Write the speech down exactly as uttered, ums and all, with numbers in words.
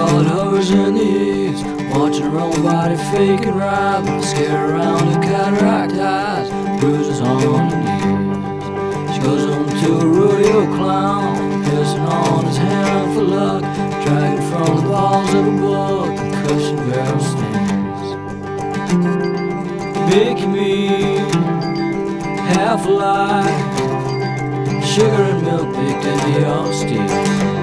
Charlotte hovers in the east, watching her own body fake and ride, but scared around the cataract eyes, bruises on her knees. She goes on to a rodeo clown, pissing on his hand for luck, dragging from the balls of a book, the cushion barrel stains. Making me half alive, sugar and milk baked into your steaks.